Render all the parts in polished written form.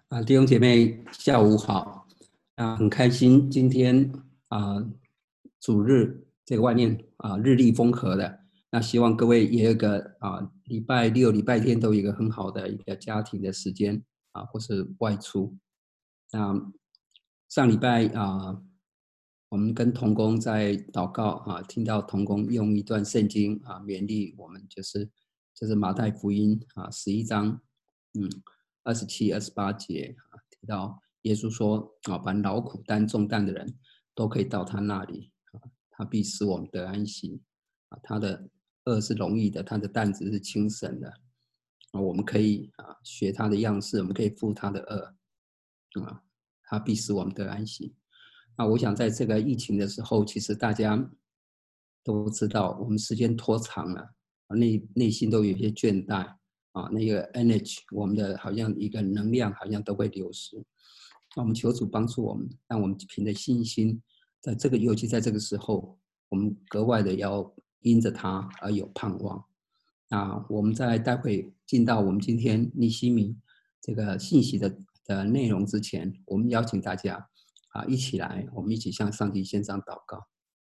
弟兄姐妹，下午好。很开心今天主日这个外面日丽风和的。那希望各位也有一个礼拜六、礼拜天都有一个很好的一个家庭的时间或是外出。那上礼拜我们跟同工在祷告听到同工用一段圣经勉励我们，就是马太福音11章27、28节提到耶稣说凡劳苦担重担的人都可以到他那里他必使我们得安息他的轭是容易的，他的担子是轻省的我们可以学他的样式，我们可以负他的轭他必使我们得安息。我想在这个疫情的时候，其实大家都知道我们时间拖长了内心都有一些倦怠那个 energy 我们的好像一个能量好像都会流失。我们求主帮助我们，让我们凭着信心，在这个尤其在这个时候，我们格外的要因着他而有盼望。我们在待会进到我们今天尼希米这个信息的内容之前，我们邀请大家一起来，我们一起向上帝献上祷告。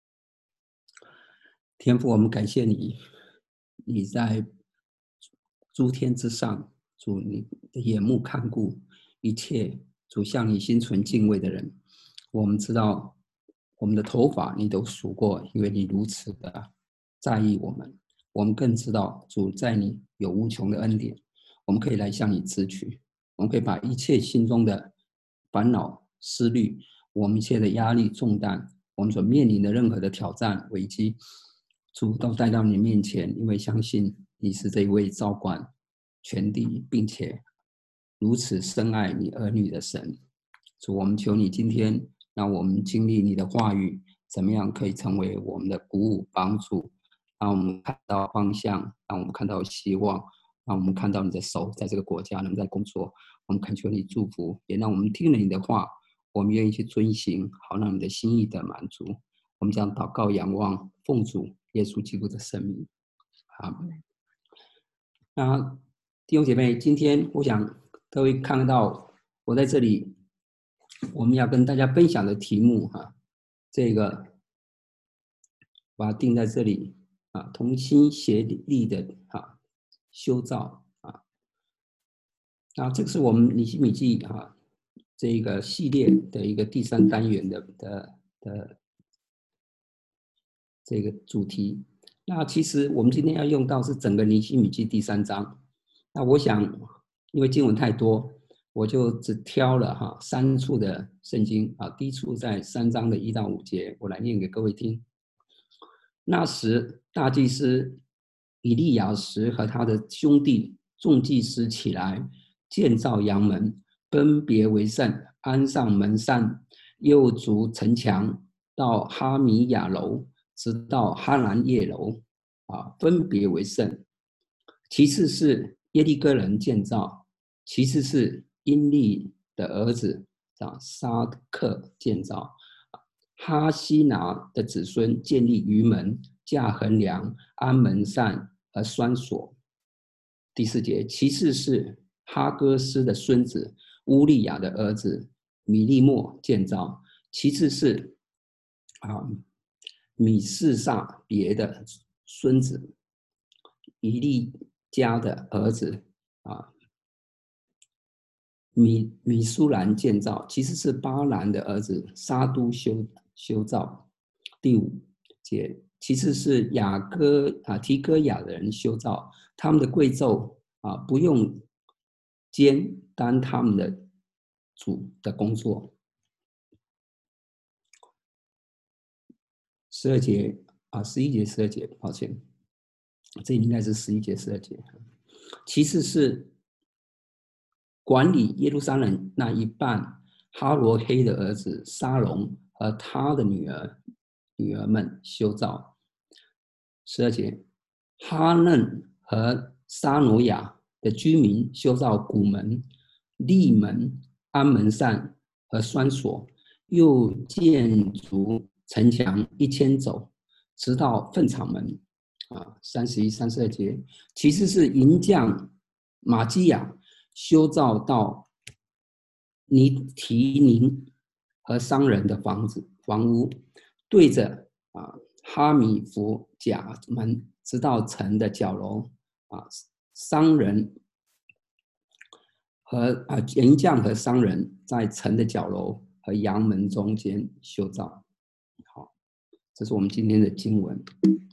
天父，我们感谢你，你在诸天之上，主你的眼目看顾一切，主向你心存敬畏的人。我们知道我们的头发你都数过，因为你如此的在意我们。我们更知道主在你有无穷的恩典，我们可以来向你支取，我们可以把一切心中的烦恼思虑，我们一切的压力重担，我们所面临的任何的挑战危机，主都带到你面前，因为相信你是这一位照管全地并且如此深爱你儿女的神。主，我们求你今天让我们经历你的话语，怎么样可以成为我们的鼓舞帮助，让我们看到方向，让我们看到希望，让我们看到你的手在这个国家能在工作。我们恳求你祝福，也让我们听了你的话，我们愿意去遵行，好让你的心意得满足。我们将祷告仰望奉主耶稣基督的圣名，阿们。弟兄姐妹，今天我想各位看到我在这里，我们要跟大家分享的题目这个把它定在这里同心协力的修造这个是我们尼希米记这个系列的一个第3单元的这个主题。那其实我们今天要用到是整个尼希米记第3章。那我想，因为经文太多，我就只挑了3处的圣经第一处在3章的1到5节，我来念给各位听。那时，大祭司以利亚实和他的兄弟众祭司起来建造阳门，分别为圣，安上门扇，又筑城墙，到哈米亚楼，直到哈兰叶楼分别为圣。其次是耶利哥人建造，其次是因利的儿子沙克建造，哈西拿的子孙建立鱼门、架横梁、安门扇和栓锁。第4节，其次是哈哥斯的孙子乌利亚的儿子米利莫建造，其次是米士撒别的孙子以利家的儿子米苏兰建造，其次是巴兰的儿子沙都修造。第5节，其次是提哥亚的人修造，他们的贵胄不用肩担他们的主的工作。12节11节12节，抱歉，这应该是11节12节。其次是管理耶路撒冷那一半哈罗黑的儿子沙龙和他的女儿们修造。12节，哈嫩和沙挪亚的居民修造谷门、利门、安门扇和栓锁，又建筑城墙1000肘，直到粪场门31、32节。其次是银匠马基亚修造到尼提宁和商人的房屋，对着哈米弗甲门，直到城的角楼商人和银匠和商人在城的角楼和阳门中间修造。好，这是我们今天的经文。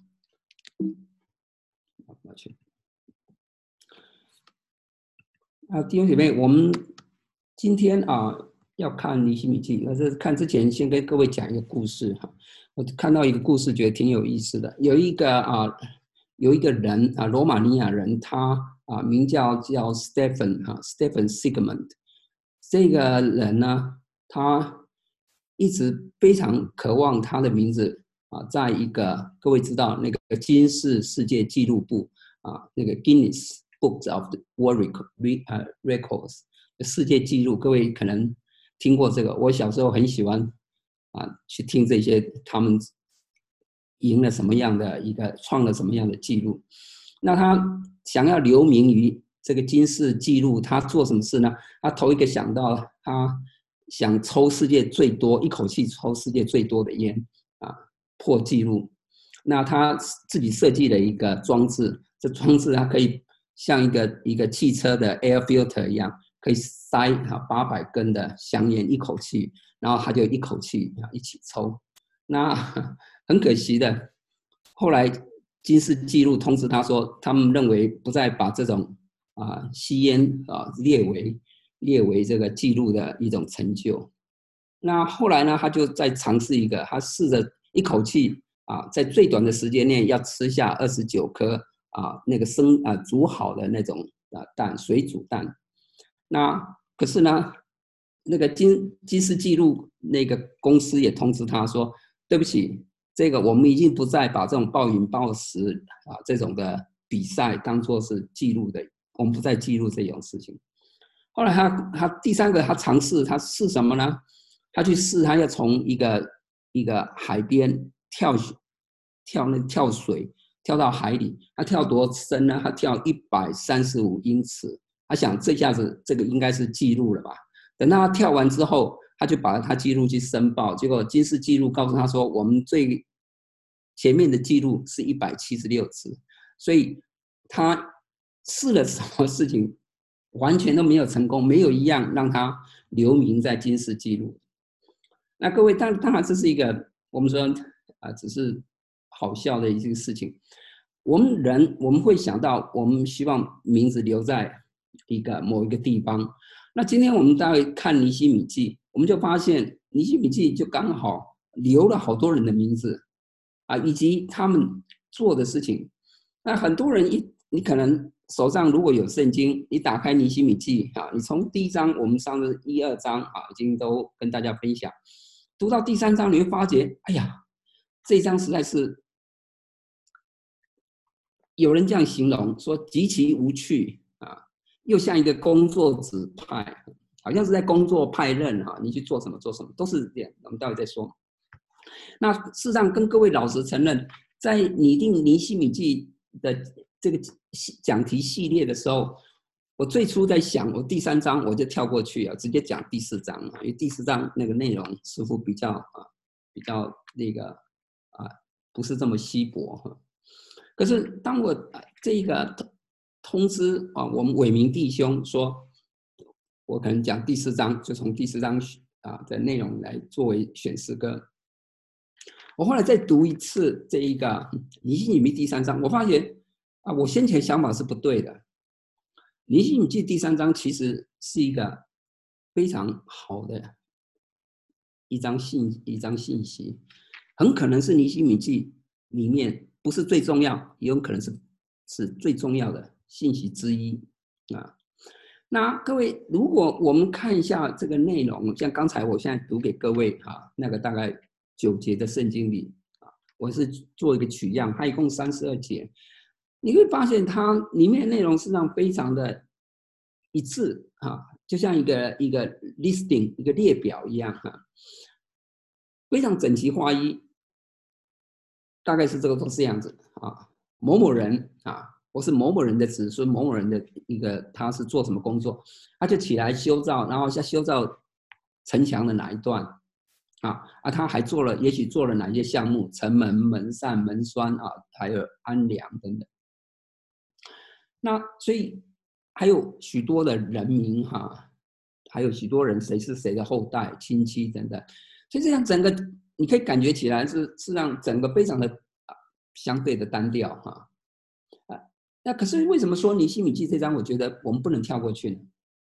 弟兄姐妹，我们今天要看尼希米记，但是看之前先跟各位讲一个故事哈。我看到一个故事，觉得挺有意思的。有一个人罗马尼亚人，他名叫Stephen Sigmund。这个人呢，他一直非常渴望他的名字在一个各位知道那个金氏世界纪录簿那个 Guinness Books of the World Records 世界纪录，各位可能听过这个。我小时候很喜欢去听这些他们赢了什么样的创了什么样的纪录。那他想要留名于这个金氏纪录，他做什么事呢？他头一个想到他想抽世界最多，一口气抽世界最多的烟破纪录。那他自己设计了一个装置，这装置它可以像一个汽车的 air filter 一样，可以塞800根的香烟一口气，然后他就一口气一起抽。那很可惜的，后来金氏纪录通知他说，他们认为不再把这种吸烟列为这个纪录的一种成就。那后来呢，他就再尝试一个，他试着一口气在最短的时间内要吃下29颗那个煮好的那种蛋，水煮蛋。那可是呢，那个金氏纪录那个公司也通知他说，对不起，这个我们已经不再把这种暴饮暴食这种的比赛当作是记录的，我们不再记录这种事情。后来他第三个他尝试，他试什么呢？他去试，他要从一个海边跳水，跳到海里。他跳多深呢？他跳135英尺。他想这下子这个应该是记录了吧？等他跳完之后，他就把他记录去申报，结果金氏纪录告诉他说，我们最前面的记录是176次，所以他试了什么事情，完全都没有成功，没有一样让他留名在金氏纪录。那各位，当然这是一个我们说只是好笑的一件事情。我们会想到，我们希望名字留在某一个地方。那今天我们大概看尼希米记，我们就发现尼希米记就刚好留了好多人的名字以及他们做的事情。那很多人你可能手上如果有圣经，你打开尼希米记你从第1章，我们上次1、2章已经都跟大家分享，读到第3章，你会发觉，哎呀，这一章实在是有人这样形容说极其无趣又像一个工作指派，好像是在工作派任你去做什么做什么，都是这样。我们待会再说。那事实上，跟各位老实承认，在拟定尼希米记的这个讲题系列的时候，我最初在想，我第3章我就跳过去直接讲第4章因为第4章那个内容似乎比较那个不是这么稀薄可是当我这个通知我们伟明弟兄说，我可能讲第4章，就从第4章的内容来作为选诗歌。我后来再读一次这一个尼希米第3章，我发现我先前想法是不对的。尼希米记第3章其实是一个非常好的一张信息，很可能是尼希米记里面不是最重要，也有可能是最重要的信息之一那各位，如果我们看一下这个内容，像刚才我现在读给各位那个大概9节的圣经里我是做一个取样，它一共32节，你会发现它里面的内容实际上非常的一致就像一个 listing 一个列表一样非常整齐划一，大概是都是这样子某某人或是某某人的子孙，某某人的他是做什么工作，他就起来修造，然后修造城墙的哪一段他还做了，也许做了哪些项目，城门、门扇、门栓还有安梁等等。那所以还有许多的人民还有许多人谁是谁的后代、亲戚等等，所以这样整个你可以感觉起来是让整个非常的相对的单调那可是为什么说尼希米记这章，我觉得我们不能跳过去呢？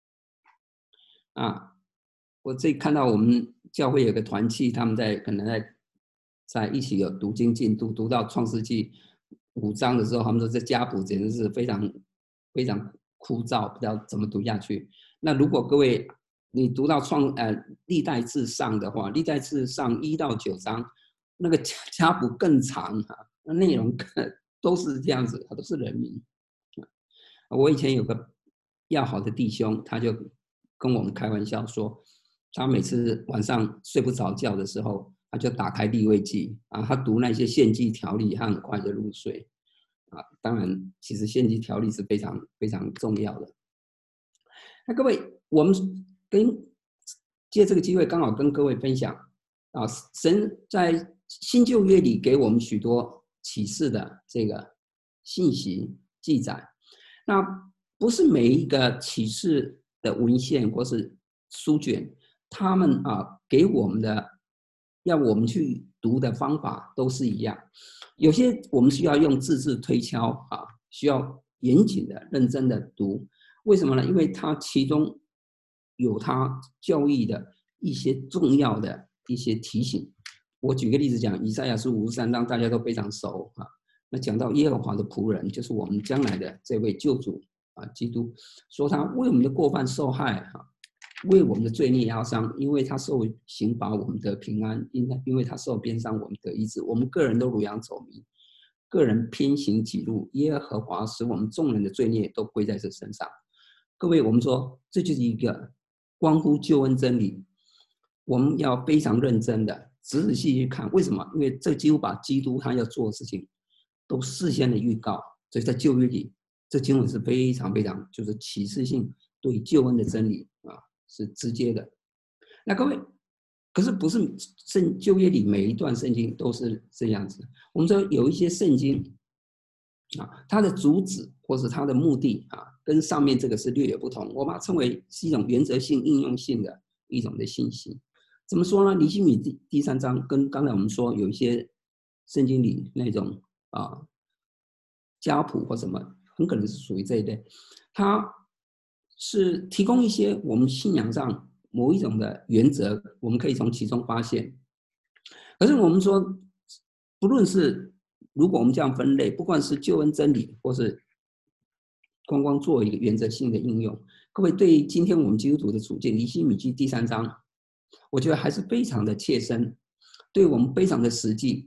我这看到我们教会有个团契，他们可能在一起有读经进度，读到创世纪5章的时候，他们说这家谱简直是非常非常枯燥，不知道怎么读下去。那如果各位你读到历代志上的话，历代志上1到9章，那个家谱更长那内容都是这样子，都是人名。我以前有个要好的弟兄，他就跟我们开玩笑说，他每次晚上睡不着觉的时候，他就打开利未记他读那些献祭条例，他很快就入睡当然，其实献祭条例是非常非常重要的。那各位，我们借这个机会刚好跟各位分享神在新旧约里给我们许多启示的这个信息记载。那不是每一个启示的文献或是书卷，他们给我们的要我们去读的方法都是一样。有些我们需要用字字推敲需要严谨的、认真的读。为什么呢？因为它其中有它教义的一些重要的一些提醒。我举个例子讲，以赛亚书53章大家都非常熟那讲到耶和华的仆人，就是我们将来的这位救主基督，说他为我们的过犯受害为我们的罪孽压伤，因为他受刑罚我们得平安，因为他受鞭伤我们得医治。我们个人都如羊走迷，个人偏行己路，耶和华使我们众人的罪孽都归在这身上。各位，我们说这就是一个关乎救恩真理，我们要非常认真的仔仔细细去看。为什么？因为这几乎把基督他要做的事情都事先的预告，所以在旧约里，这经文是非常非常就是启示性对救恩的真理是直接的。那各位，可是不是旧约里每一段圣经都是这样子？我们说有一些圣经它的主旨或是它的目的跟上面这个是略有不同，我把它称为是一种原则性、应用性的一种的信息。怎么说呢？尼希米第3章跟刚才我们说有一些圣经里那种家谱或什么，很可能是属于这一类，它是提供一些我们信仰上某一种的原则，我们可以从其中发现。可是我们说，不论是如果我们这样分类，不管是救恩真理，或是光做一个原则性的应用，各位对今天我们基督徒的处境，尼希米记第3章，我觉得还是非常的切身，对我们非常的实际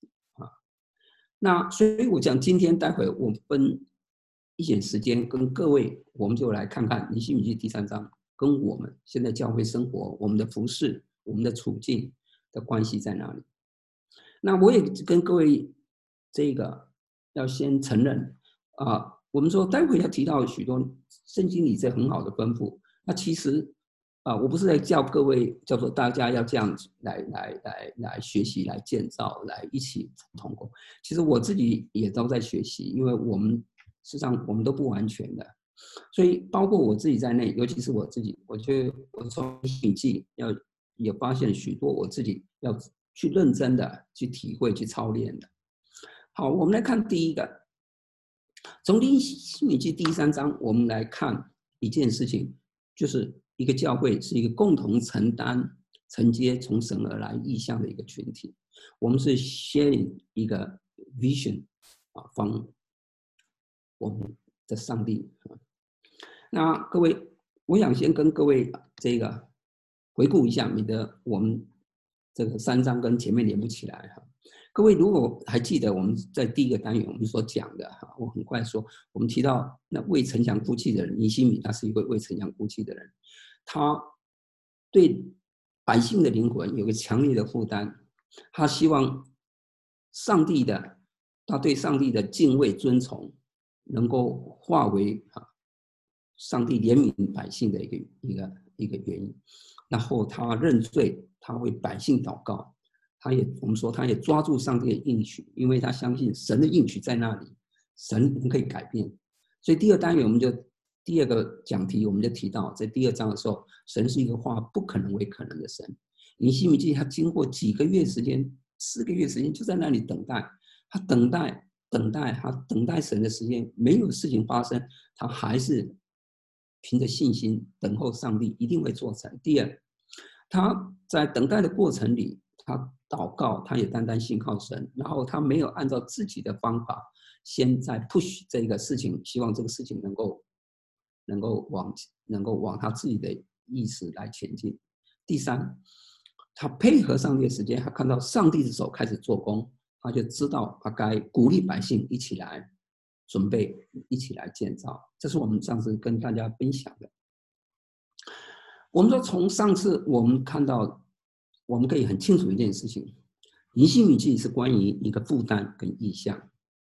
那所以我讲，今天待会我分一点时间跟各位，我们就来看看尼希米记第3章跟我们现在教会生活、我们的服事、我们的处境的关系在哪里。那我也跟各位这个要先承认我们说待会要提到许多圣经里这很好的吩咐，那其实我不是在叫各位叫做大家要这样子来学习、来建造、来一起同工。其实我自己也都在学习，因为我们事实上我们都不完全的，所以包括我自己在内，尤其是我自己，我觉得我从笔记也发现许多我自己要去认真的去体会、去操练的。好，我们来看第一个，从尼希米记第3章，我们来看一件事情，就是一个教会是一个共同承接从神而来意象的一个群体。我们是 sharing 一个 vision from 我们的上帝。那各位，我想先跟各位这个回顾一下，免得我们这个3章跟前面连不起来各位如果还记得我们在第一个单元我们所讲的我很快说，我们提到那为城墙哭泣的人，尼希米他是一位为城墙哭泣的人，他对百姓的灵魂有个强烈的负担，他希望他对上帝的敬畏尊崇能够化为上帝怜悯百姓的一个原因。然后他认罪，他为百姓祷告，我们说他也抓住上帝的应许，因为他相信神的应许在那里，神可以改变。所以第二单元我们就第二个讲题我们就提到，在第2章的时候，神是一个化不可能为可能的神。尼希米记他经过几个月时间，4个月时间就在那里等待，他等待神的时间，没有事情发生，他还是凭着信心等候上帝一定会做成。第二，他在等待的过程里，他祷告，他也单单信靠神，然后他没有按照自己的方法，先在 push 这个事情，希望这个事情能够往他自己的意识来前进。第三，他配合上帝的时间，他看到上帝的手开始做工，他就知道他该鼓励百姓一起来准备，一起来建造。这是我们上次跟大家分享的。我们说从上次我们看到，我们可以很清楚一件事情，尼希米记是关于一个负担跟意向。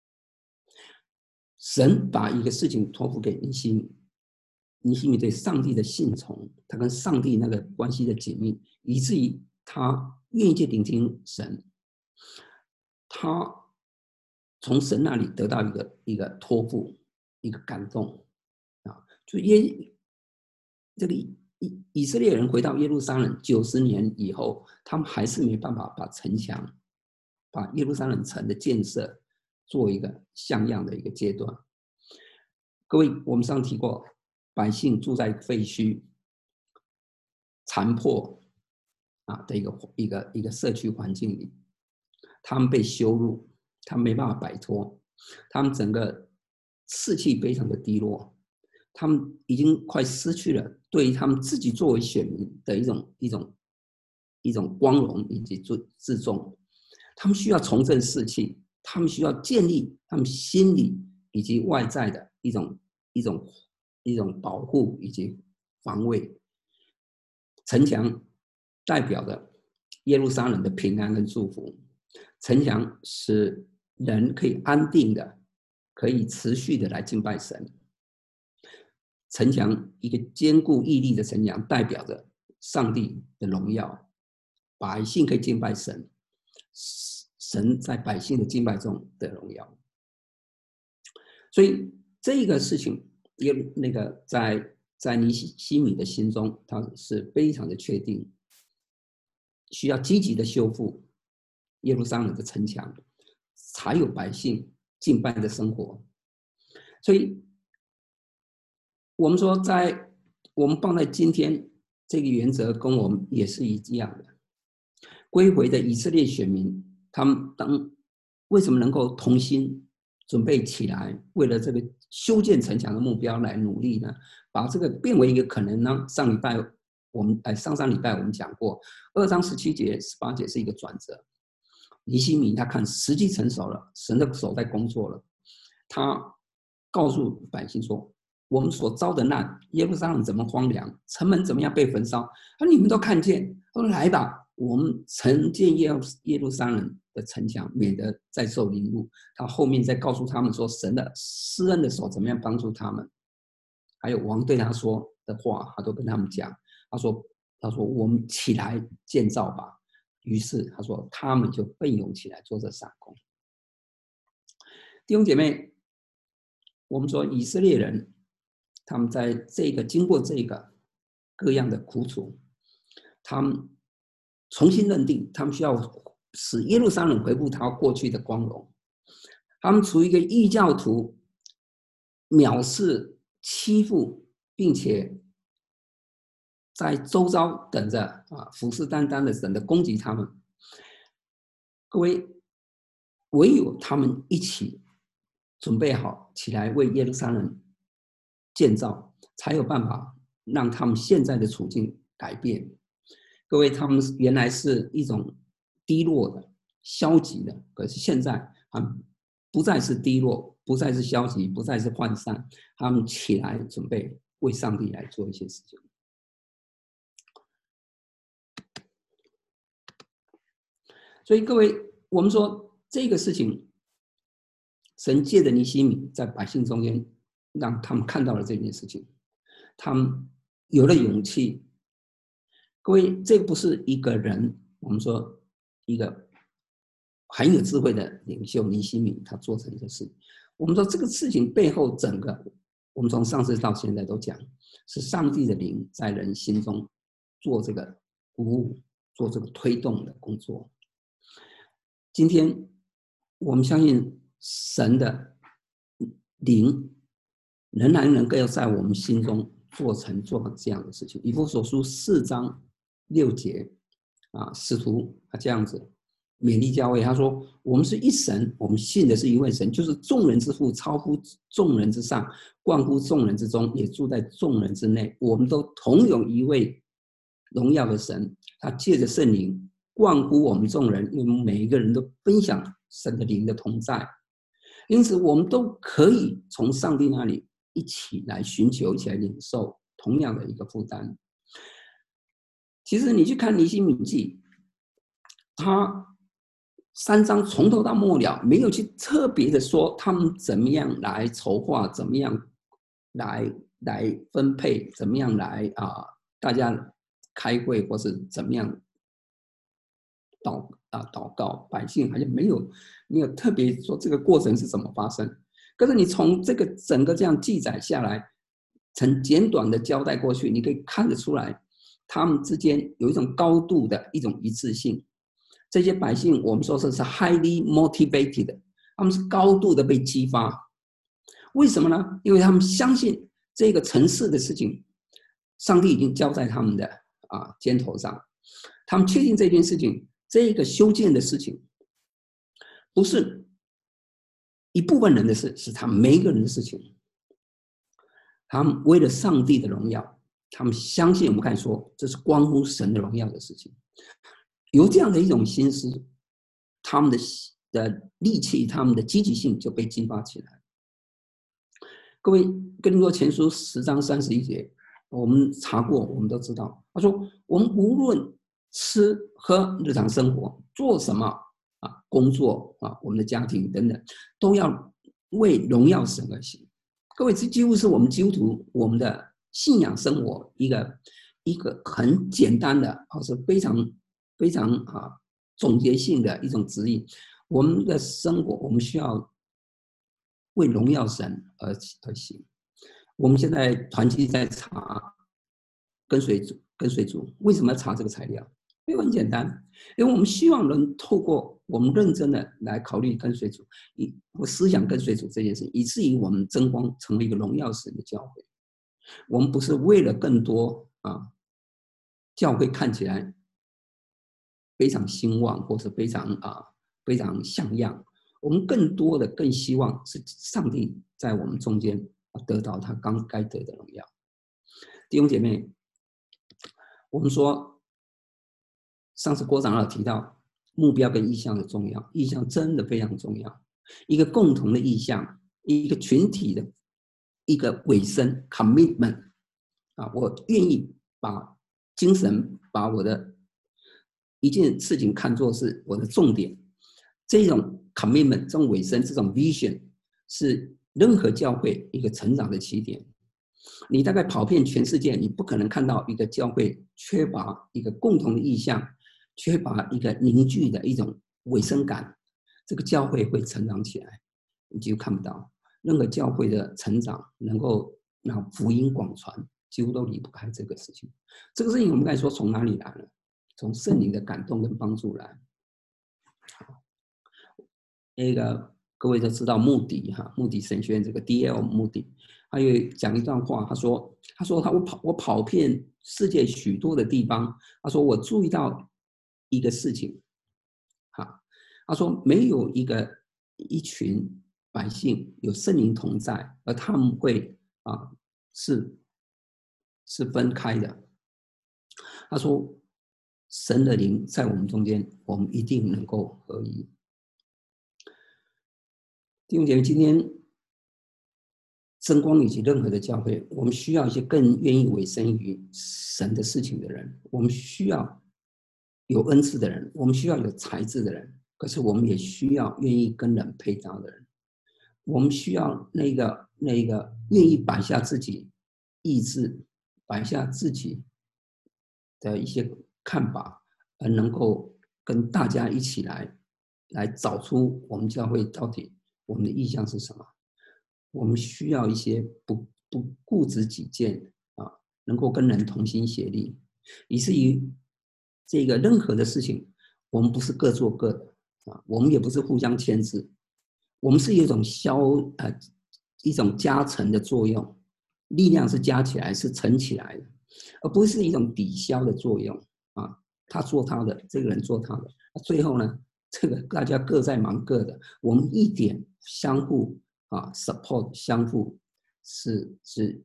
神把一个事情托付给尼希米，尼希米对上帝的信从，他跟上帝那个关系的紧密，以至于他愿意去聆听神，他从神那里得到一个托付，一个感动啊！就这个以色列人回到耶路撒冷90年以后，他们还是没办法把城墙、把耶路撒冷城的建设做一个像样的一个阶段。各位，我们上提过，百姓住在废墟、残破的一个社区环境里，他们被羞辱，他们没办法摆脱，他们整个士气非常的低落，他们已经快失去了对于他们自己作为选民的一种光荣以及自重，他们需要重振士气，他们需要建立他们心理以及外在的一种保护以及防卫。城墙代表着耶路撒冷的平安跟祝福，城墙使人可以安定的、可以持续的来敬拜神。城墙一个坚固屹立的城墙，代表着上帝的荣耀，百姓可以敬拜神，神在百姓的敬拜中的荣耀。所以这个事情，在尼希米的心中，他是非常的确定，需要积极的修复耶路撒冷的城墙，才有百姓敬拜的生活。所以，我们说，我们放在今天这个原则，跟我们也是一样的。归回的以色列选民，他们为什么能够同心准备起来，为了这个修建城墙的目标来努力呢？把这个变为一个可能呢？上上礼拜我们讲过，2章17节、18节是一个转折。尼希米他看时机成熟了，神的手在工作了，他告诉百姓说：“我们所遭的难，耶路撒冷怎么荒凉，城门怎么样被焚烧，你们都看见，说来吧，我们重建耶路撒冷的城墙，免得再受凌辱。”他后面再告诉他们说，神的施恩的手怎么样帮助他们，还有王对他说的话，他都跟他们讲。他说我们起来建造吧。于是他说他们就奋勇起来做这闪工。弟兄姐妹，我们说以色列人，他们在经过这个各样的苦楚，他们重新认定，他们需要使耶路撒冷恢复他过去的光荣。他们处于一个异教徒藐视、欺负，并且在周遭等着虎视眈眈的等着攻击他们。各位，唯有他们一起准备好起来为耶路撒冷建造，才有办法让他们现在的处境改变。各位，他们原来是一种低落的、消极的，可是现在他们不再是低落，不再是消极，不再是涣散，他们起来准备为上帝来做一些事情。所以各位，我们说这个事情，神借着尼希米在百姓中间，让他们看到了这件事情，他们有了勇气， 各位，这不是一个人，我们说一个很有智慧的领袖尼希米他做成一个事。我们说这个事情背后整个，我们从上次到现在都讲，是上帝的灵在人心中做这个鼓舞、做这个推动的工作。今天我们相信神的灵仍然能够在我们心中做这样的事情。以弗所书4章6节使徒他这样子勉励教会，他说：“我们是一神，我们信的是一位神，就是众人之父，超乎众人之上，贯乎众人之中，也住在众人之内。我们都同有一位荣耀的神，他借着圣灵贯乎我们众人，因为每一个人都分享神的灵的同在，因此我们都可以从上帝那里一起来寻求，一起来领受同样的一个负担。”其实你去看尼希米记，他3章从头到末了没有去特别的说他们怎么样来筹划，怎么样来分配，怎么样来大家开会，或是怎么样祷告，百姓好像没有特别说这个过程是怎么发生。可是你从这个整个这样记载下来，很简短的交代过去，你可以看得出来，他们之间有一种高度的一种一致性。这些百姓，我们说是 highly motivated， 他们是高度的被激发。为什么呢？因为他们相信这个城市的事情，上帝已经交在他们的肩头上。他们确定这件事情，这个修建的事情，不是一部分人的事，是他们每一个人的事情。他们为了上帝的荣耀，他们相信我们刚才说，这是关乎神的荣耀的事情。有这样的一种心思，他们的力气，他们的积极性就被激发起来。各位，哥林多前书10章31节，我们查过，我们都知道。他说：“我们无论吃喝、日常生活，做什么工作我们的家庭等等，都要为荣耀神而行。”各位，这几乎是我们基督徒我们的信仰生活一个很简单的，是非常总结性的一种指引。我们的生活，我们需要为荣耀神而行。我们现在团契在查跟随主，为什么要查这个材料？因为很简单，因为我们希望能透过我们认真的来考虑跟随主，我思想跟随主这件事，以至于我们争光成为一个荣耀神的教会。我们不是为了更多教会看起来非常兴旺，或是非常像样。我们更希望是上帝在我们中间得到他刚该得的荣耀。弟兄姐妹，我们说上次郭长老提到目标跟意向的重要，意向真的非常重要。一个共同的意向，一个群体的一个委身 commitment 我愿意把精神，把我的一件事情看作是我的重点。这种 commitment， 这种委身，这种 vision， 是任何教会一个成长的起点。你大概跑遍全世界，你不可能看到一个教会缺乏一个共同的意向，缺乏一个凝聚的一种委身感，这个教会会成长起来，你就看不到。任何教会的成长能够让福音广传，几乎都离不开这个事情。这个事情我们刚才说从哪里来了？从圣灵的感动跟帮助来。那个各位都知道穆迪神学院这个 D.L. 穆迪，他有讲一段话，他说我跑遍世界许多的地方，他说我注意到一个事情，他说没有一群百姓有圣灵同在，而他们会是分开的。他说神的灵在我们中间，我们一定能够合一。弟兄姐妹，今天真光以及任何的教会，我们需要一些更愿意委身于神的事情的人，我们需要有恩赐的人，我们需要有才智的人，可是我们也需要愿意跟人配搭的人，我们需要那个愿意摆下自己意志，摆下自己的一些看法，而能够跟大家一起来找出我们教会到底我们的意向是什么。我们需要一些不固执己见啊，能够跟人同心协力，以至于这个任何的事情，我们不是各做各的啊，我们也不是互相牵制，我们是有一种一种加成的作用，力量是加起来是乘起来的，而不是一种抵消的作用啊。他做他的，这个人做他的，最后呢，这个大家各在忙各的，我们一点相互support 相互是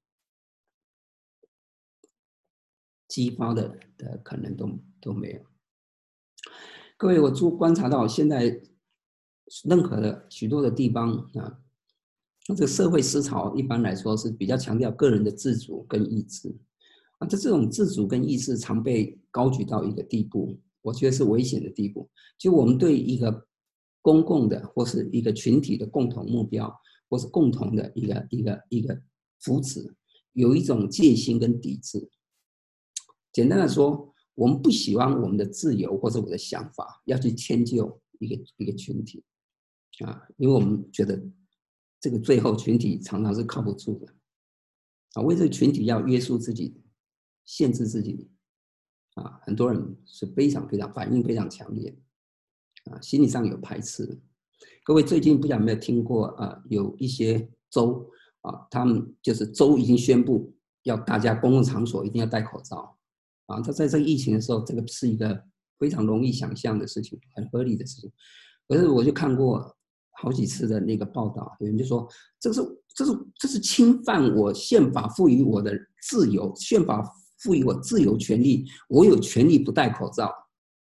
激发的可能都没有。各位，我观察到现在任何的许多的地方啊，这个社会思潮一般来说是比较强调个人的自主跟意志啊，这种自主跟意志常被高举到一个地步，我觉得是危险的地步。就我们对一个公共的或是一个群体的共同目标，或是共同的一个福祉，有一种戒心跟抵制。简单的说，我们不喜欢我们的自由或者我的想法要去迁就一个群体啊，因为我们觉得这个最后群体常常是靠不住的啊，为这个群体要约束自己、限制自己啊，很多人是非常反应非常强烈啊，心理上有排斥。各位最近不知道有没有听过有一些州啊，他们就是州已经宣布要大家公共场所一定要戴口罩啊。他在这个疫情的时候，这个是一个非常容易想象的事情，很合理的事情。可是我就看过好几次的那个报道，有人就说这是侵犯我宪法赋予我的自由，宪法赋予我自由权利，我有权利不戴口罩。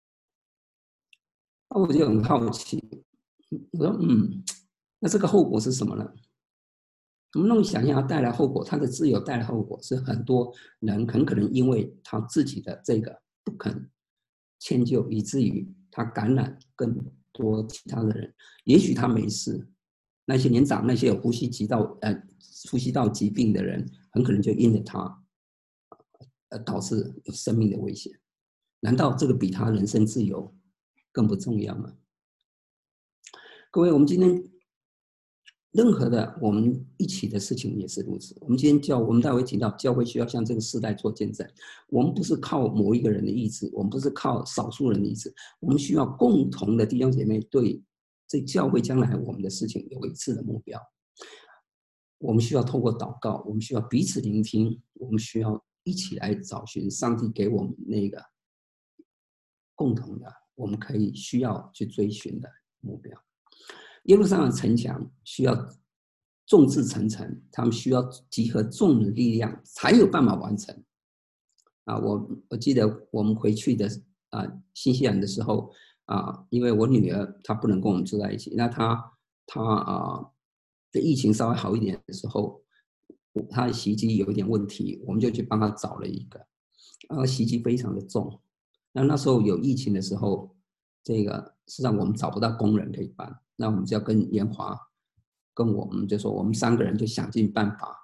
那我就很好奇，我说那这个后果是什么呢？我们弄想象带来后果，他的自由带来后果是很多人很可能因为他自己的这个不肯迁就，以至于他感染更多其他的人。也许他没事，那些年长、那些有呼吸道疾病的人，很可能就因着他，导致有生命的危险。难道这个比他人身自由更不重要吗？各位，我们今天任何的我们一起的事情也是如此。我们今天我们待会提到教会需要向这个时代做见证。我们不是靠某一个人的意志，我们不是靠少数人的意志，我们需要共同的弟兄姐妹对这教会将来我们的事情有一致的目标。我们需要透过祷告，我们需要彼此聆听，我们需要一起来找寻上帝给我们那个共同的，我们可以需要去追寻的目标。耶路撒冷城墙需要众志成城，他们需要集合众人力量才有办法完成。我记得我们回去的新西兰的时候因为我女儿她不能跟我们住在一起，那她的疫情稍微好一点的时候，她的洗衣机有一点问题，我们就去帮她找了一个，洗衣机非常的重。那时候有疫情的时候，这个实际上我们找不到工人可以搬，那我们就要跟研华，跟我们就说我们3个人就想尽办法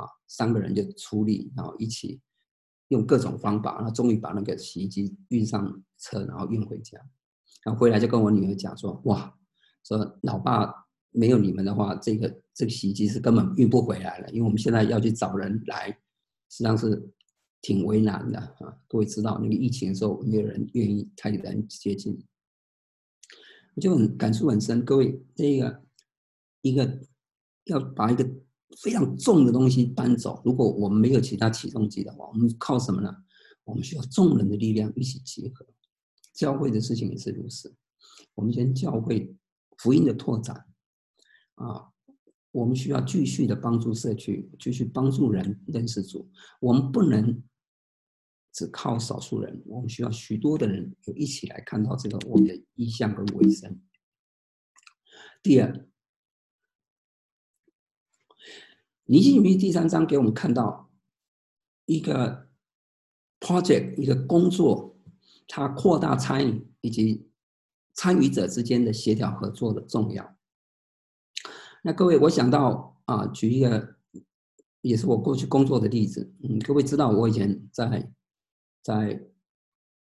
3个人就出力，然后一起用各种方法，然后终于把那个洗衣机运上车，然后运回家。然后回来就跟我女儿讲说，哇，说老爸没有你们的话，这个洗衣机是根本运不回来了，因为我们现在要去找人来，实际上是挺为难的各位知道那个疫情的时候，没有人愿意太人接近，我就很感触很深。各位，这个一个要把一个非常重的东西搬走，如果我们没有其他起重机的话，我们靠什么呢？我们需要众人的力量一起结合。教会的事情也是如此。我们先教会福音的拓展我们需要继续的帮助社区，继续帮助人认识主。我们不能只靠少数人，我们需要许多的人有一起来看到这个我们的意向跟委身。第二，尼希米第3章给我们看到一个 project 一个工作，它扩大参与以及参与者之间的协调合作的重要。那各位，我想到举一个也是我过去工作的例子。各位知道我以前在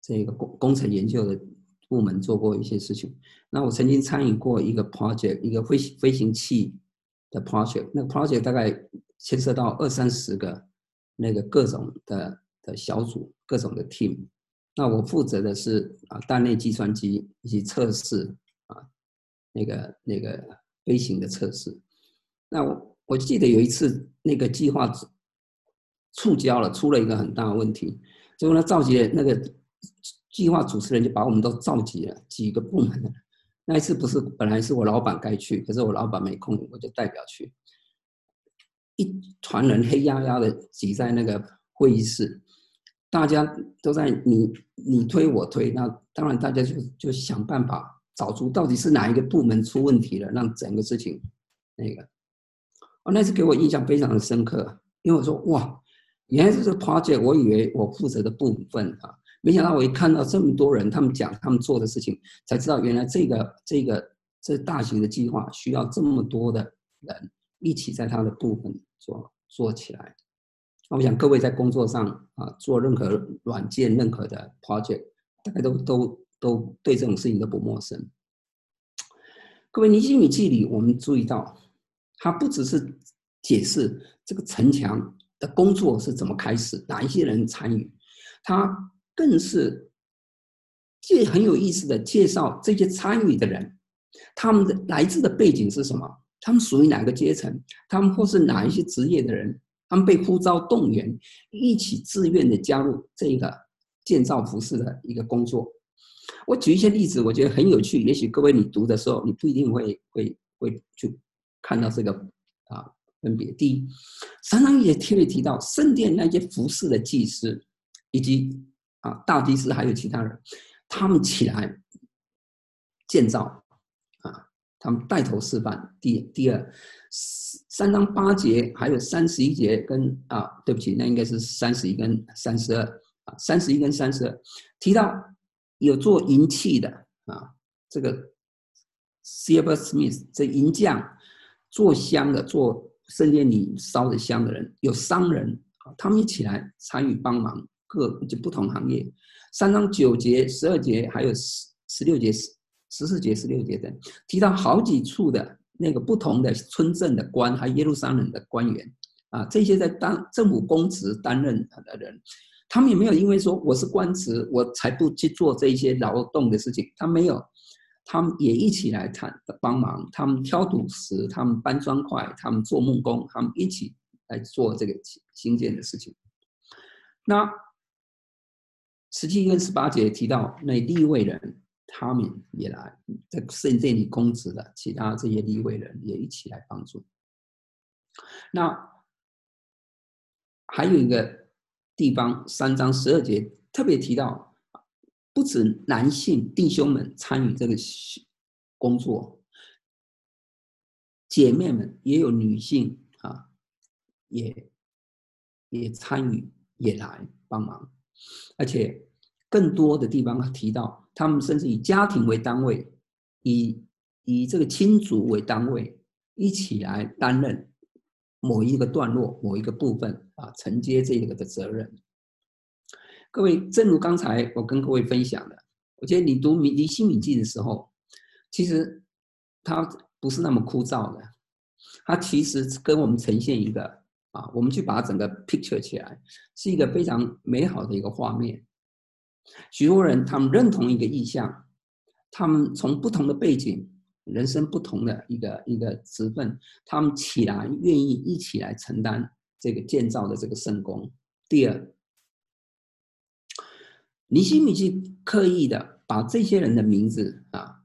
这个工程研究的部门做过一些事情。那我曾经参与过一个 project， 一个飞行器的 project， 那个 project 大概牵涉到20-30个那个各种的小组，各种的 team。那我负责的是弹内计算机以及测试那个飞行的测试。那我记得有一次那个计划触礁了，出了一个很大的问题，结果呢召集了那个计划主持人就把我们都召集了几个部门的。那一次本来是我老板该去，可是我老板没空，我就代表去。一团人黑压压的挤在那个会议室，大家都在你推我推，那当然大家就想办法找出到底是哪一个部门出问题了，让整个事情那个。那次给我印象非常的深刻，因为我说哇，原来是这个 project， 我以为我负责的部分没想到我一看到这么多人，他们讲他们做的事情，才知道原来这大型的计划需要这么多的人一起在他的部分做起来。那我想各位在工作上做任何软件、任何的 project， 大概都对这种事情都不陌生。各位，尼希米记里我们注意到，它不只是解释这个城墙的工作是怎么开始，哪一些人参与，它更是很有意思的介绍这些参与的人，他们的来自的背景是什么，他们属于哪个阶层，他们或是哪一些职业的人，他们被呼召动员，一起自愿的加入这个建造服饰的一个工作。我举一些例子，我觉得很有趣。也许各位你读的时候，你不一定会去看到这个分别。第一，常常也特别提到圣殿那些服饰的祭司，以及大祭司还有其他人，他们起来建造他们带头示范。第二，3章8节还有31节跟对不起，那应该是31跟32，31跟32提到有做银器的这个 silversmith 这银匠，做香的，做圣殿里烧的香的人，有商人他们一起来参与帮忙，就不同行业。3章9节、12节还有16节、14节、16节的提到好几处的那个不同的村镇的官，还有耶路撒冷的官员这些在政府公职担任的人，他们也没有因为说我是官职我才不去做这些劳动的事情，他没有，他们也一起来帮忙，他们挑土石，他们搬砖块，他们做木工，他们一起来做这个新建的事情。那17跟18节提到那利未人，他们也来在圣殿里供职的其他这些利未人也一起来帮助。那还有一个地方3章12节特别提到，不止男性弟兄们参与这个工作，姐妹们也有女性也参与，也来帮忙。而且更多的地方提到，他们甚至以家庭为单位，以这个亲族为单位，一起来担任某一个段落、某一个部分承接这个的责任。各位，正如刚才我跟各位分享的，我觉得你读尼希米记的时候，其实它不是那么枯燥的，它其实跟我们呈现一个我们去把它整个 picture 起来，是一个非常美好的一个画面。许多人他们认同一个意向，他们从不同的背景、人生不同的一个职分，他们起来愿意一起来承担这个建造的这个圣工。第二，尼希米记刻意的把这些人的名字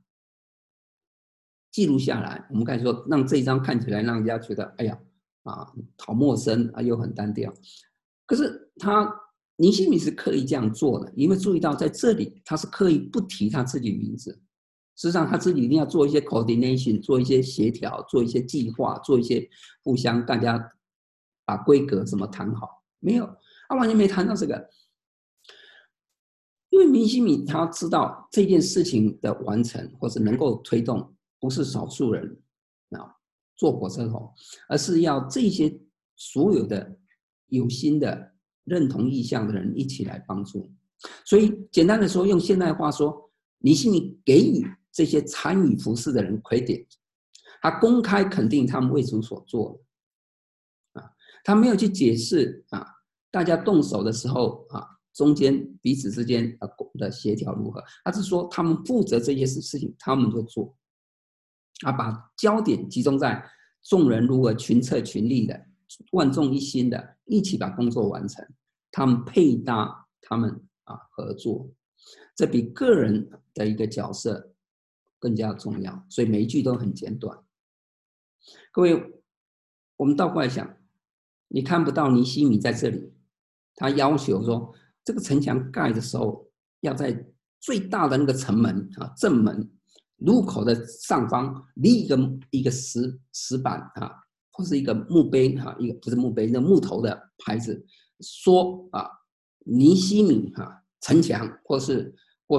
记录下来。我们刚才说，让这一章看起来让人家觉得，哎呀好陌生又很单调。可是尼希米是刻意这样做的，因为注意到在这里他是刻意不提他自己名字。事实上他自己一定要做一些 coordination， 做一些协调，做一些计划，做一些互相大家把规格怎么谈好，没有，他完全没谈到这个。因为尼希米他知道这件事情的完成或是能够推动，不是少数人坐火车头，而是要这些所有的有心的认同意向的人一起来帮助。 所以简单的说，用现代话说，尼希米给予这些参与服事的人 credit， 他公开肯定他们为主所做的，他没有去解释大家动手的时候中间彼此之间的协调如何，他是说他们负责这些事情，他们就做，把焦点集中在众人如何群策群力的、万众一心的一起把工作完成，他们配搭，他们合作，这比个人的一个角色更加重要，所以每一句都很简短。各位，我们倒过来想，你看不到尼希米在这里，他要求说，这个城墙盖的时候，要在最大的那个城门正门入口的上方立一个石板或是一个墓碑一个不是墓碑，那木头的牌子，说尼希米城墙，或是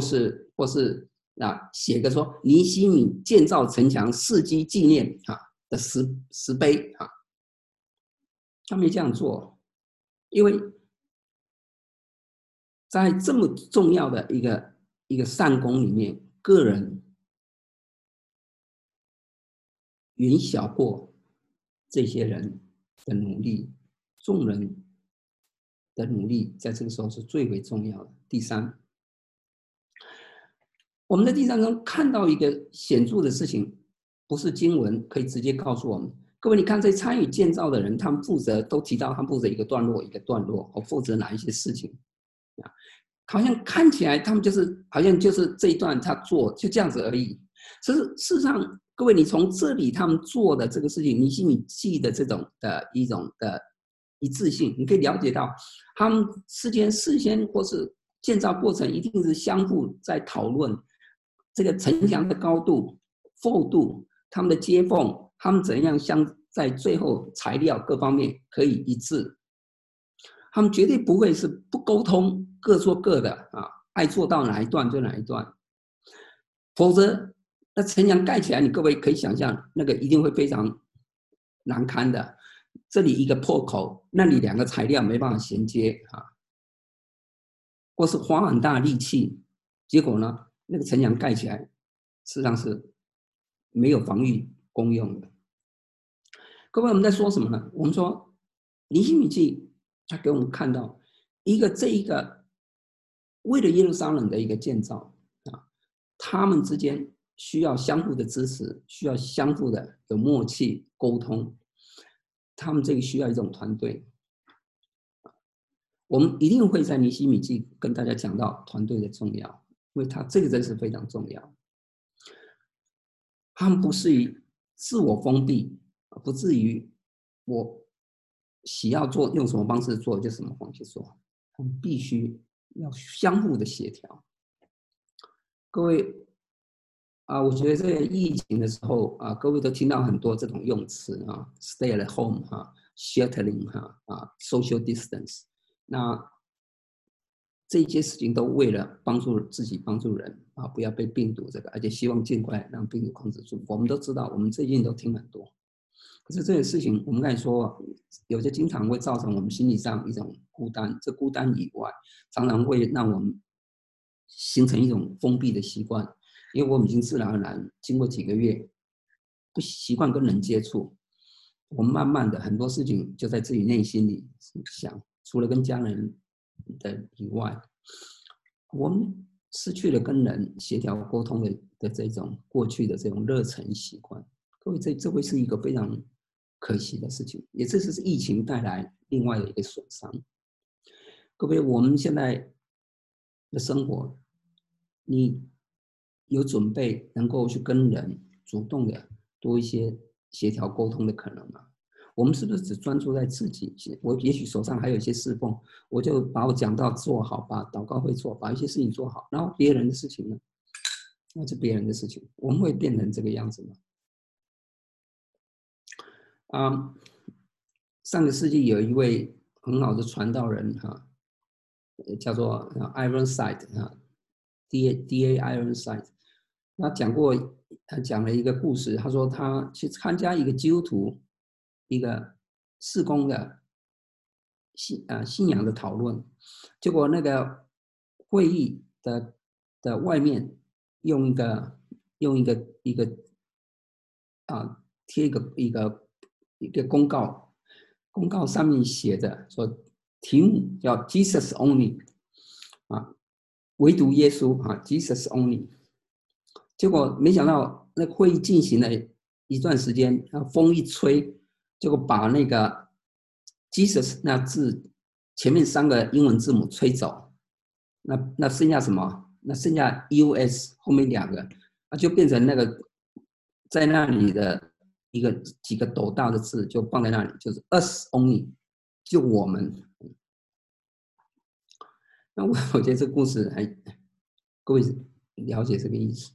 写个说尼希米建造城墙事迹纪念的石碑他没这样做，因为在这么重要的一个善功里面，个人远小过这些人的努力，众人的努力在这个时候是最为重要的。第三，我们在第三章看到一个显著的事情，不是经文可以直接告诉我们。各位，你看这参与建造的人，他们负责都提到，他们负责一个段落一个段落，负责哪一些事情好像看起来他们好像就是这一段他做就这样子而已。事实上，各位，你从这里他们做的这个事情，尼希米记的这种的一种的一致性，你可以了解到，他们事先或是建造过程一定是相互在讨论这个城墙的高度、厚度、他们的接缝，他们怎样在最后材料各方面可以一致。他们绝对不会是不沟通，各做各的爱做到哪一段就哪一段，否则那城墙盖起来，你各位可以想象，那个一定会非常难堪的。这里一个破口，那里两个材料没办法衔接或是花很大力气，结果呢，那个城墙盖起来，事实上是没有防御功用的。各位，我们在说什么呢？我们说尼希米记他给我们看到这一个为了耶路撒冷的一个建造他们之间需要相互的支持，需要相互的有默契沟通，他们这个需要一种团队。我们一定会在尼希米记跟大家讲到团队的重要，因为这个真是非常重要。他们不是于自我封闭，不至于我喜要做用什么方式做就什么方式做，他们必须要相互的协调。各位我觉得在疫情的时候各位都听到很多这种用词stay at home sheltering social distance， 那这些事情都为了帮助自己、帮助人不要被病毒而且希望尽快让病毒控制住。我们都知道，我们最近都听很多。可是这些事情，我们刚才说，有些经常会造成我们心理上一种孤单。这孤单以外，常常会让我们形成一种封闭的习惯，因为我们已经自然而然经过几个月不习惯跟人接触，我们慢慢的很多事情就在自己内心里想，除了跟家人的以外，我们失去了跟人协调沟通的这种过去的这种热忱习惯。各位，这会是一个非常可惜的事情，也这是疫情带来另外的一个损伤。各位，我们现在的生活，你有准备能够去跟人主动的多一些协调沟通的可能吗？我们是不是只专注在自己？我也许手上还有一些侍奉，我就把我讲道做好，把祷告会做，把一些事情做好，然后别人的事情呢？那是别人的事情，我们会变成这个样子吗？上个世纪有一位很好的传道人叫做 Ironside D.A. Ironside， 他讲了一个故事。他说他去参加一个基督徒一个事工的信仰的讨论，结果那个会议的外面用一个贴一个公告，公告上面写着说题目叫 Jesus Only 唯独耶稣Jesus Only。结果没想到那个会议进行了一段时间，风一吹，结果把那个 Jesus 那字前面3个英文字母吹走，那剩下什么？那剩下 US 后面2个，就变成那个在那里的几个斗大的字就放在那里，就是 us only， 就我们。那我觉得这故事各位了解这个意思。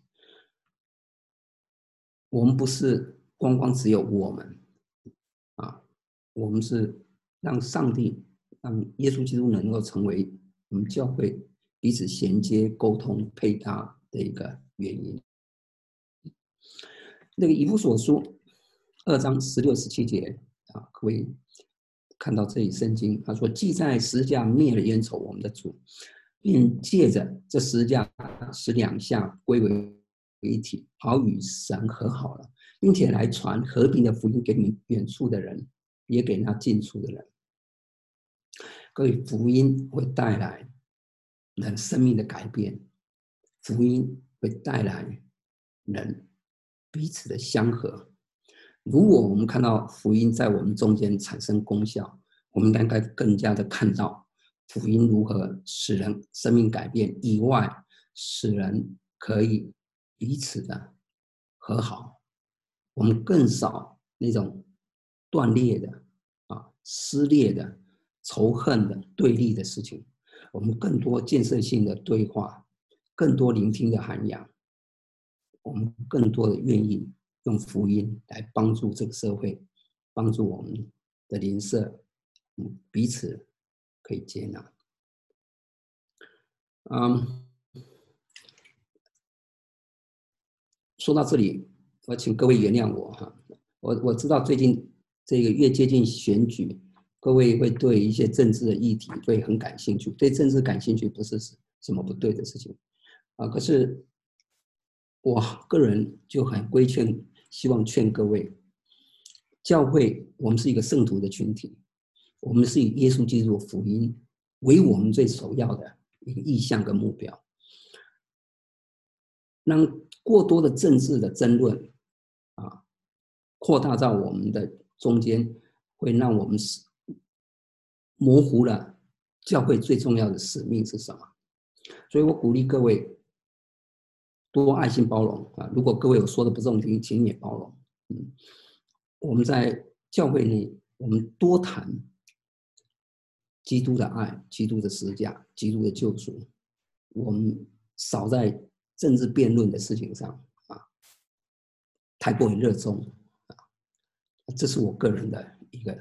我们不是光光只有我们我们是让上帝、让耶稣基督能够成为我们教会彼此衔接、沟通、配搭的一个原因。那个以弗所书2章16、17节各位看到这里圣经，他说：“既在十字架灭了冤仇，我们的主，并借着这十字架使两下归为一体，好与神和好了，并且来传和平的福音给你远处的人，也给那近处的人。”各位，福音会带来人生命的改变，福音会带来人彼此的相合。如果我们看到福音在我们中间产生功效，我们应该更加的看到福音如何使人生命改变以外，使人可以彼此的和好。我们更少那种断裂的撕裂的仇恨的对立的事情，我们更多建设性的对话，更多聆听的涵养，我们更多的愿意用福音来帮助这个社会，帮助我们的邻舍，彼此可以接纳。说到这里，我请各位原谅我知道最近这个越接近选举，各位会对一些政治的议题会很感兴趣，对政治感兴趣不是什么不对的事情可是我个人就很规劝，希望劝各位，教会我们是一个圣徒的群体，我们是以耶稣基督的福音为我们最首要的一个意向跟目标。让过多的政治的争论扩大到我们的中间，会让我们模糊了教会最重要的使命是什么。所以我鼓励各位多爱心包容如果各位有说的不中听，请你也包容。我们在教会内，我们多谈基督的爱、基督的十字架、基督的救赎，我们少在政治辩论的事情上太过于热衷这是我个人的一个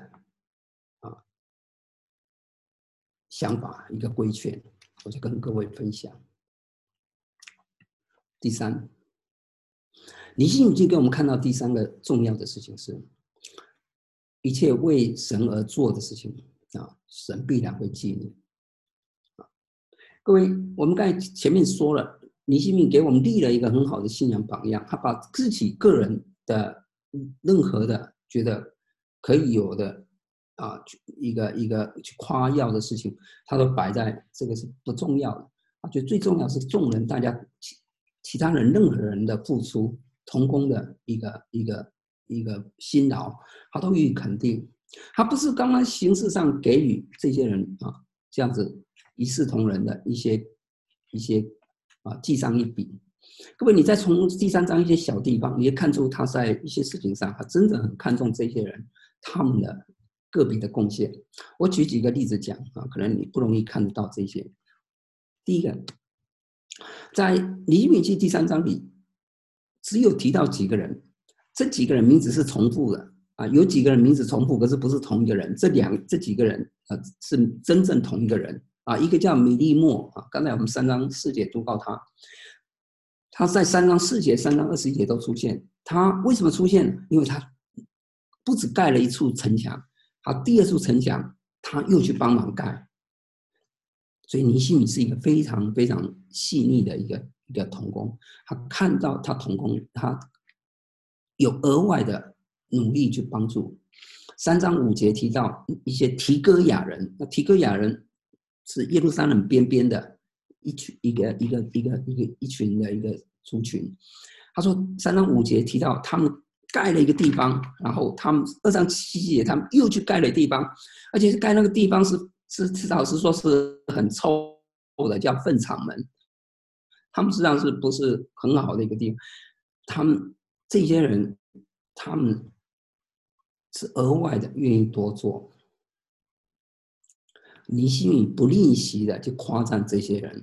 想法，一个规劝，我就跟各位分享。第三，灵性已经给我们看到第三个重要的事情是，一切为神而做的事情神必然会记念。各位，我们刚才前面说了，尼希米给我们立了一个很好的信仰榜样，他把自己个人的任何的觉得可以有的一个去夸耀的事情，他都摆在这个是不重要的。他觉得最重要是众人大家其他人任何人的付出同工的一个辛劳，他都予以肯定。他不是刚刚形式上给予这些人这样子一视同仁的一些记上一笔。各位，你再从第3章一些小地方，你也看出他在一些事情上，他真的很看重这些人他们的个别的贡献。我举几个例子讲可能你不容易看得到这些。第一个，在尼希米记第3章里，只有提到几个人，这几个人名字是重复的有几个人名字重复，可是不是同一个人。这几个人是真正同一个人一个叫米利莫刚才我们3章4节读到他在3章4节、3章21节都出现。他为什么出现？因为他不只盖了一处城墙，他第2处城墙他又去帮忙盖。 所以尼希米是一个非常非常细腻的一个同工，他看到他同工他有额外的努力去帮助。3章5节提到一些提哥亚人，那提哥亚人是耶路撒冷边边的一群的一个族群。他说3章5节提到他们盖了一个地方，然后他们2章7节他们又去盖了地方，而且盖那个地方是老实说是很臭的，叫粪场门。他们实际上是不是很好的一个地方？他们这些人，他们是额外的愿意多做。尼希米不吝惜的去夸赞这些人，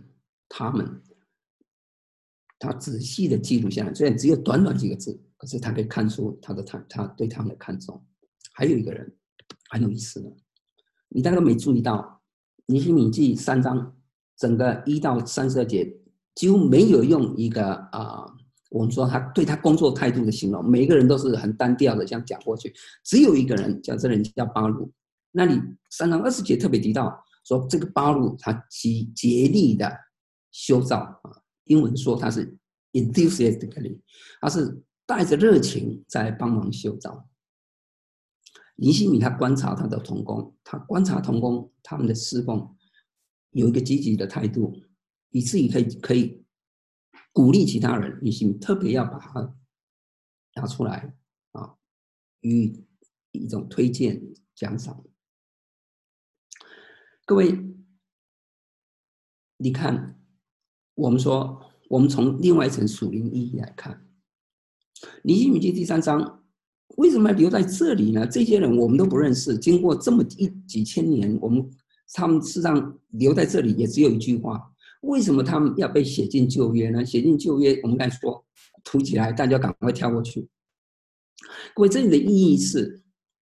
他仔细的记录下来，虽然只有短短几个字，可是他可以看出他对他们的看重。还有一个人很有意思的，你大概都没注意到，尼希米记3章整个1到32节几乎没有用一个我们说他对他工作态度的形容，每一个人都是很单调的这样讲过去，只有一个人叫这人叫巴录。那里3章20节特别提到说，这个巴录他竭力的修造英文说他是 enthusiastically， 他是带着热情在帮忙修造。尼希米他观察他的同工，他观察同工他们的侍奉有一个积极的态度，以至于可以鼓励其他人。尼希米特别要把它拿出来予以一种推荐奖赏。各位，你看，我们从另外一层属灵意义来看，尼希米记第3章为什么要留在这里呢？这些人我们都不认识，经过这么几千年，他们事实上留在这里也只有一句话：为什么他们要被写进旧约呢？写进旧约，我们刚才说涂起来，大家赶快跳过去。各位，这里的意义是，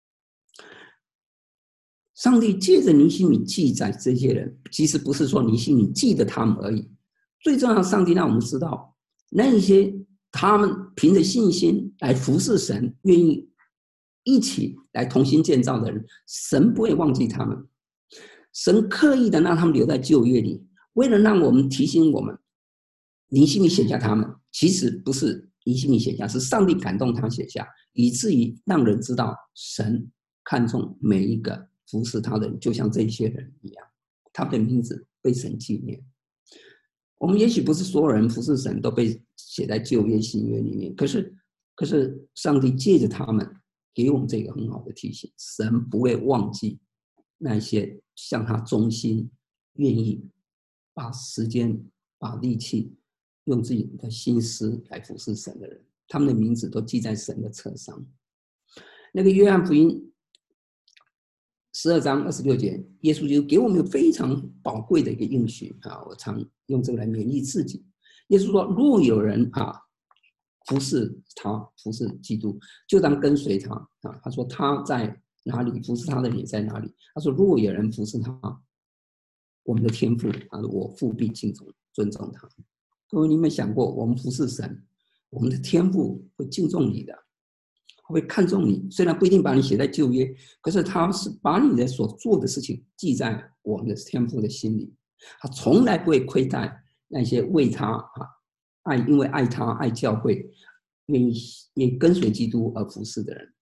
上帝借着尼希米记载这些人，其实不是说尼希米记得他们而已。最重要的，上帝让我们知道，那一些他们凭着信心来服侍神，愿意一起来同心建造的人，神不会忘记他们。神刻意的让他们留在旧约里，为了让我们提醒我们，尼希米写下他们，其实不是尼希米写下，是上帝感动他写下，以至于让人知道神看重每一个服侍他的人，就像这些人一样，他们的名字被神纪念。我们也许不是所有人服侍神都被写在旧约新约里面，可是上帝借着他们给我们这个很好的提醒，神不会忘记那些向他忠心愿意把时间把力气用自己的心思来服侍神的人，他们的名字都记在神的册上。那个约翰福音12章26节，耶稣就给我们一个非常宝贵的一个应许我常用这个来勉励自己。耶稣说，若有人服侍基督，就当跟随他他说他在哪里，服侍他的人也在哪里。他说，如果有人服侍他，我们的天父我父必敬重尊重他。各位，你有没有想过，我们服侍神，我们的天父会敬重你的，会看重你。虽然不一定把你写在旧约，可是他是把你的所做的事情记在我们的天父的心里。他从来不会亏待那些为他因为爱他爱教会，愿意跟随基督而服侍的人。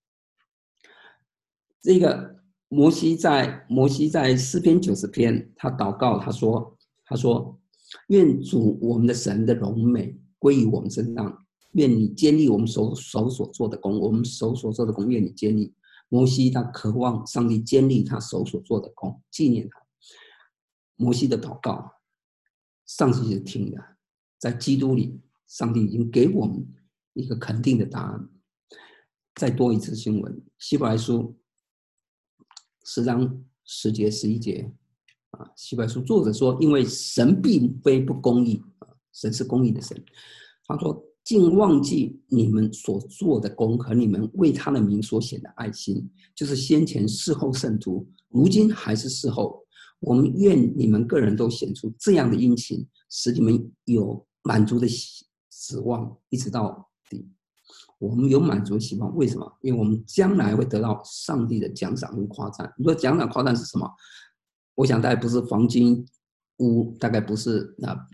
这个摩西在诗篇90篇，他祷告，他说愿主我们的神的荣美归于我们身上，愿你坚立我们手所做的工，我们手所做的工愿你坚立。摩西他渴望上帝坚立他手所做的工，纪念他。摩西的祷告，上帝是听的，在基督里，上帝已经给我们一个肯定的答案。再多一次经文，希伯来书10章10节11节希伯来书作者说，因为神并非不公义神是公义的神。他说，竟忘记你们所做的功和你们为他的名所显的爱心，就是先前侍候圣徒，如今还是侍候。我们愿你们个人都显出这样的殷勤，使你们有满足的指望，一直到底。我们有满足的希望，为什么？因为我们将来会得到上帝的奖赏跟夸赞。你说奖赏夸赞是什么？我想大概不是黄金大概不是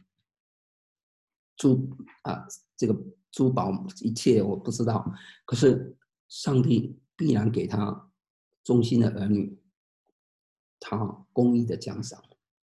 这个珠宝一切我不知道，可是上帝必然给他忠心的儿女，他公义的奖赏。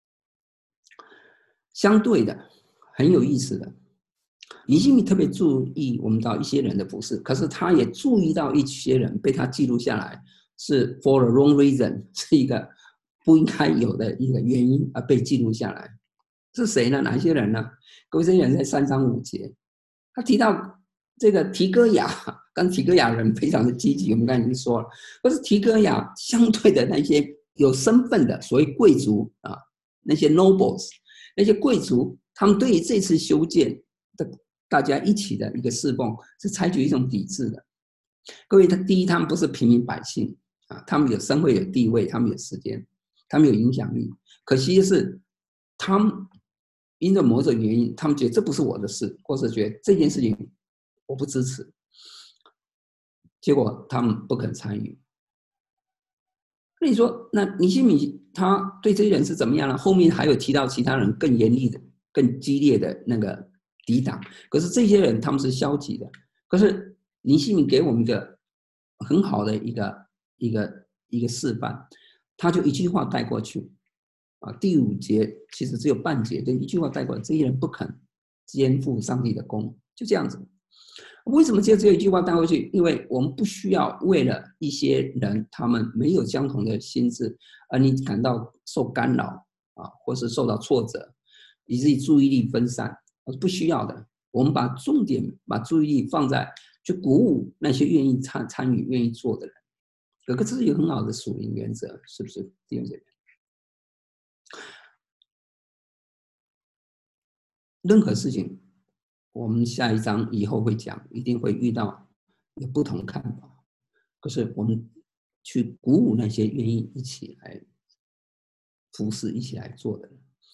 相对的，很有意思的，尼希米特别注意我们到一些人的不是，可是他也注意到一些人被他记录下来，是 for the wrong reason， 是一个不应该有的一个原因而被记录下来。是谁呢？哪些人呢？各位，这些人在3章5节，他提到这个提哥亚，跟提哥亚人非常的积极，我们刚才已经说了，可是提哥亚相对的那些有身份的所谓贵族啊，那些 nobles， 那些贵族，他们对于这次修建的大家一起的一个侍奉是采取一种抵制的。各位，第一，他们不是平民百姓啊，他们有身位、有地位，他们有时间，他们有影响力。可惜的是，他们因着某种原因，他们觉得这不是我的事，或是觉得这件事情我不支持，结果他们不肯参与。那你说，那尼希米他对这些人是怎么样呢？后面还有提到其他人更严厉的、更激烈的那个抵挡，可是这些人他们是消极的。可是尼希米给我们一个很好的一个示范，他就一句话带过去。第5节其实只有半节，就一句话带过来，这些人不肯肩负上帝的功，就这样子。为什么只有一句话带过去？因为我们不需要为了一些人他们没有相同的心智，而你感到受干扰或是受到挫折，以至于注意力分散，不需要的。我们把重点、把注意力放在去鼓舞那些愿意参与、愿意做的人。这是一个很好的属灵原则，是不是？弟兄姐妹，任何事情，我们下一章以后会讲，一定会遇到有不同看法。可是我们去鼓舞那些愿意一起来服侍、一起来做的人。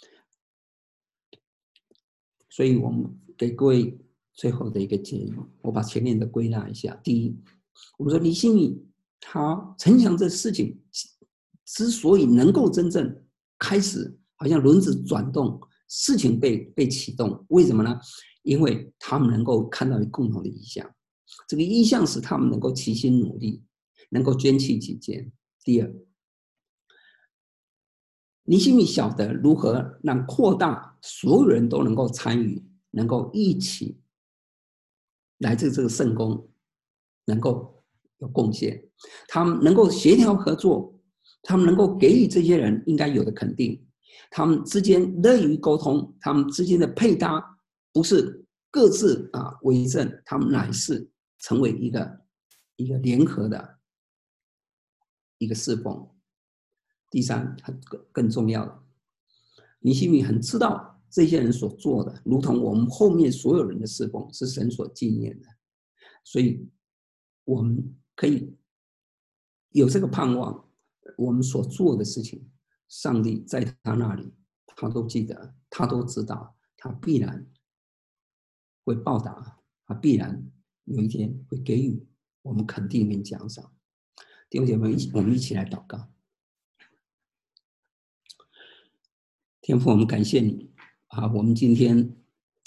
所以我们给各位最后的一个建议，我把前面的归纳一下。第一，我们说尼希米他城墙这事情之所以能够真正开始，好像轮子转动，事情被启动，为什么呢？因为他们能够看到共同的意向，这个意向使他们能够齐心努力，能够捐弃己见。第二，尼希米晓得如何让扩大所有人都能够参与，能够一起来自这个圣工，能够有贡献，他们能够协调合作，他们能够给予这些人应该有的肯定，他们之间乐于沟通，他们之间的配搭不是各自为政，他们乃是成为一个联合的一个侍奉。第三，更重要的，尼希米很知道这些人所做的，如同我们后面所有人的侍奉是神所纪念的，所以我们可以有这个盼望，我们所做的事情，上帝在他那里，他都记得，他都知道，他必然会报答，他必然有一天会给予我们肯定跟奖赏。弟兄姐妹，我们一起来祷告。天父，我们感谢你我们今天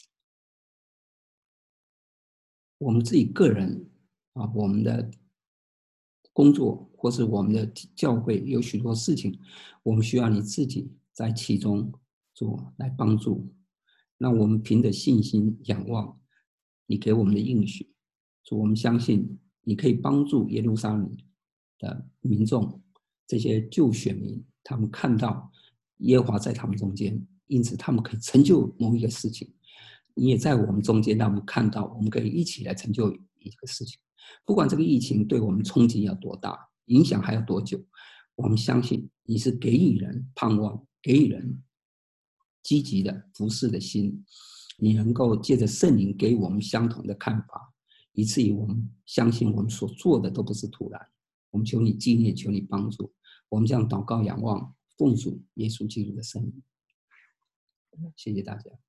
我们自己个人我们的工作或是我们的教会有许多事情，我们需要你自己在其中做来帮助。那我们凭着信心仰望你给我们的应许，主，我们相信你可以帮助耶路撒冷的民众，这些旧选民，他们看到耶和华在他们中间，因此他们可以成就某一个事情。你也在我们中间，让我们看到我们可以一起来成就一个事情。不管这个疫情对我们冲击要多大，影响还要多久，我们相信你是给予人盼望，给予人积极的服侍的心，你能够借着圣灵给我们相同的看法，以至于我们相信我们所做的都不是徒然。我们求你纪念，求你帮助，我们这样祷告仰望，奉主耶稣基督的圣名。谢谢大家。